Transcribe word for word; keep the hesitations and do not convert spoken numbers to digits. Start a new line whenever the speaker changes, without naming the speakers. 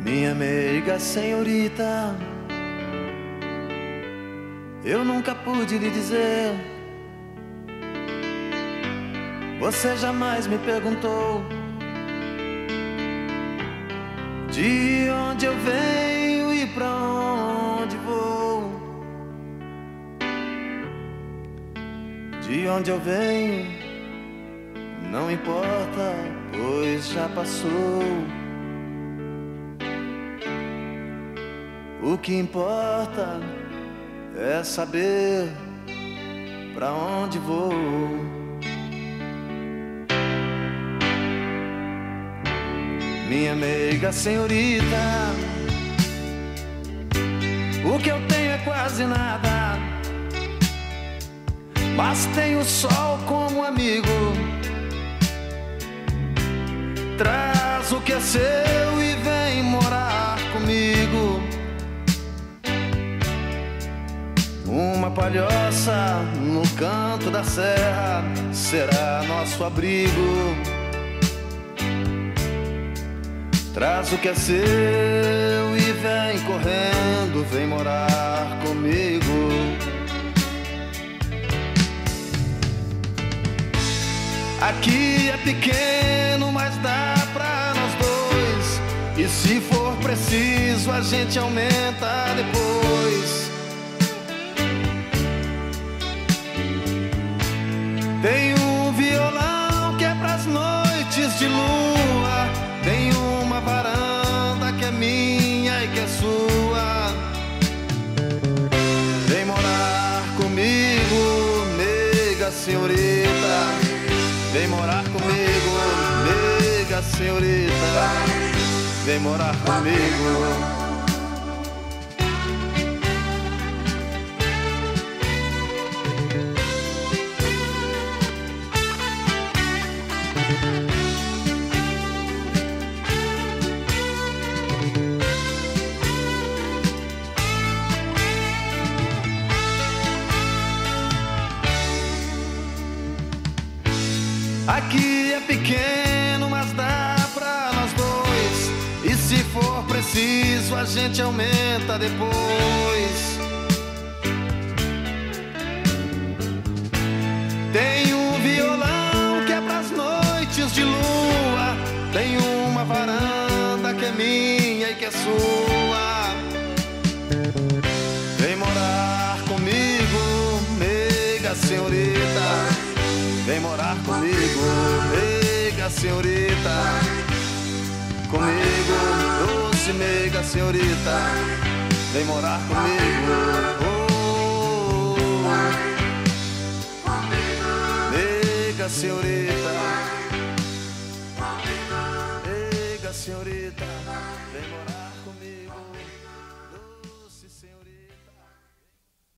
Minha meiga senhorita, eu nunca pude lhe dizer. Você jamais me perguntou de onde eu venho e pra onde vou. De onde eu venho não importa, pois já passou. O que importa é saber pra onde vou. Minha meiga senhorita, o que eu tenho é quase nada, mas tenho o sol como amigo. Traz o que é seu e vem morar comigo. Uma palhoça no canto da serra será nosso abrigo. Traz o que é seu e vem correndo, vem morar comigo. Aqui é pequeno, mas dá pra nós dois, e se for preciso a gente aumenta depois. Tem um violão que é pras noites de lua, tem uma varanda que é minha e que é sua. Vem morar comigo, meiga senhorita. Vem morar comigo, meiga senhorita. Vem morar comigo. Aqui é pequeno, mas dá pra nós dois, e se for preciso a gente aumenta depois. Tem um violão que é pras noites de lua, tem uma varanda que é minha e que é sua. Vem morar comigo, meiga senhorita. Vem morar comigo, meiga senhorita. Comigo, doce meiga senhorita. Vem morar comigo. Oh, meiga senhorita. Meiga senhorita.